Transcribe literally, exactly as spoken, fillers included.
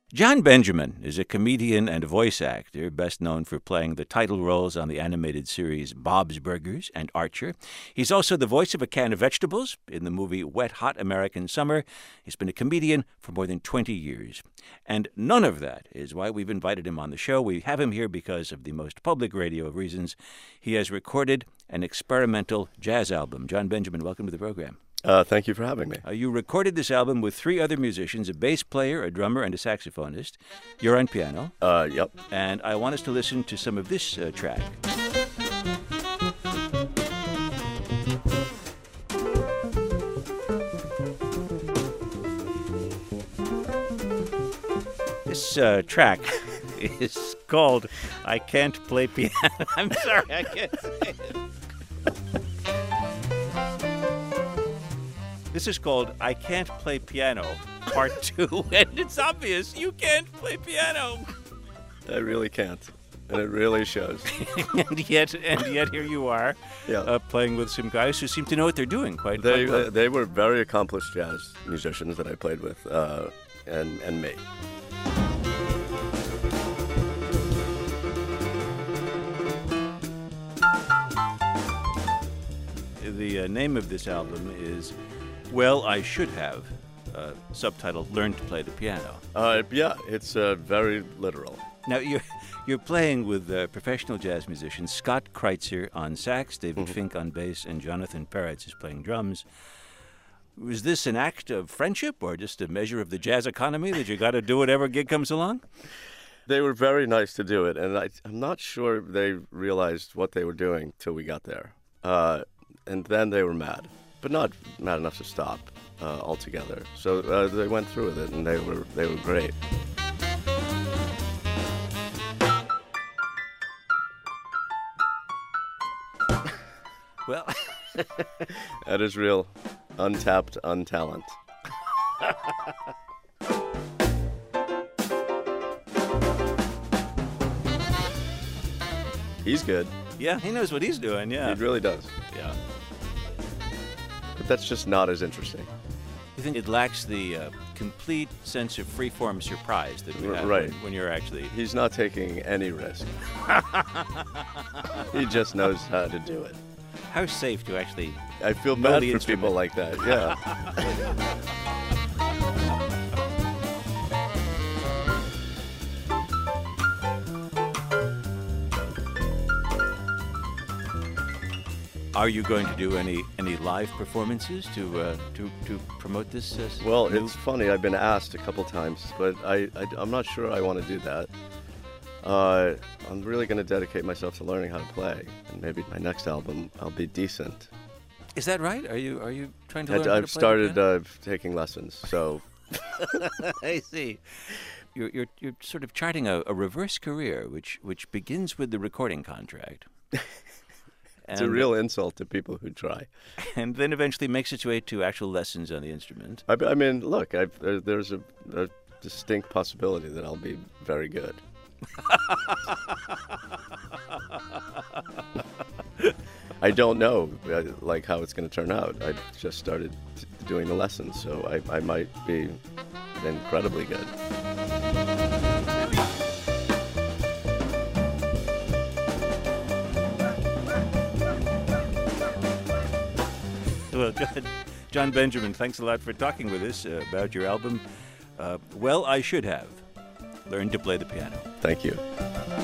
John Benjamin is a comedian and voice actor, best known for playing the title roles on the animated series Bob's Burgers and Archer. He's also the voice of a can of vegetables in the movie Wet Hot American Summer. He's been a comedian for more than twenty years. And none of that is why we've invited him on the show. We have him here because of the most public radio of reasons. He has recorded an experimental jazz album. John Benjamin, welcome to the program. Uh, thank you for having me. Uh, you recorded this album with three other musicians, a bass player, a drummer, and a saxophonist. You're on piano. Uh, yep. And I want us to listen to some of this uh, track. This uh, track is called I Can't Play Piano. I'm sorry, I can't say it. This is called I Can't Play Piano, Part two, and it's obvious you can't play piano. I really can't, and it really shows. and yet, and yet, here you are, yeah. uh, playing with some guys who seem to know what they're doing. Quite, they quite well. uh, they were very accomplished jazz musicians that I played with, uh, and and me. The uh, name of this album is Well, I Should Have, uh, subtitled Learn to Play the Piano. Uh, yeah, it's uh, very literal. Now, you're, you're playing with uh, professional jazz musicians Scott Kreitzer on sax, David Mm-hmm. Fink on bass, and Jonathan Peretz is playing drums. Was this an act of friendship or just a measure of the jazz economy that you got to do whatever gig comes along? They were very nice to do it, and I, I'm not sure they realized what they were doing till we got there. Uh, and then they were mad. But not mad enough to stop uh, altogether. So uh, they went through with it, and they were they were great. Well, that is real untapped untalent. He's good. yeah, he knows what he's doing, yeah. He really does. Yeah. But that's just not as interesting. You think it lacks the uh, complete sense of freeform surprise that we R- have right. when, when you're actually... He's not taking any risk. He just knows how to do it. How safe to actually... I feel know bad the for instrument. people like that, yeah. Are you going to do any, any live performances to uh, to to promote this? Uh, Well, new- it's funny. I've been asked a couple times, but I, I am not sure I want to do that. Uh, I'm really going to dedicate myself to learning how to play, and maybe my next album I'll be decent. Is that right? Are you are you trying to I, learn how to I've play the started piano? uh, taking lessons, so I see. You're you're you're sort of charting a, a reverse career, which which begins with the recording contract. it's a real insult to people who try. And then eventually makes its way to actual lessons on the instrument. I, I mean, look, I've, there, there's a, a distinct possibility that I'll be very good. I don't know, uh, like, how it's going to turn out. I just started t- doing the lessons, so I, I might be incredibly good. Well, John, John Benjamin, thanks a lot for talking with us uh, about your album. Uh, well, I Should Have Learned to Play the Piano. Thank you.